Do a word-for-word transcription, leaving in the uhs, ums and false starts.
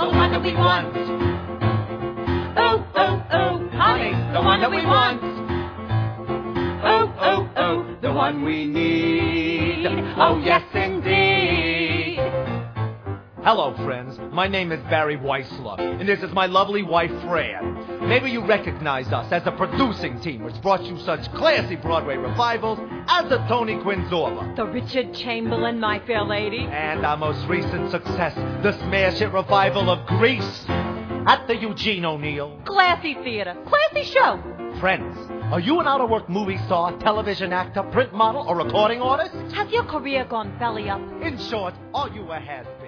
the one that we want. Oh, oh, oh, honey, the one that we want. Oh, oh, oh, the one we need. Oh, yes, indeed. Hello, friends. My name is Barry Weissler, and this is my lovely wife, Fran. Maybe you recognize us as the producing team which brought you such classy Broadway revivals as the Tony Quinn Zorba, the Richard Chamberlain, My Fair Lady, and our most recent success, the smash hit revival of Grease at the Eugene O'Neill. Classy theater, classy show. Friends, are you an out-of-work movie star, television actor, print model, or recording artist? Has your career gone belly up? In short, are you ahead?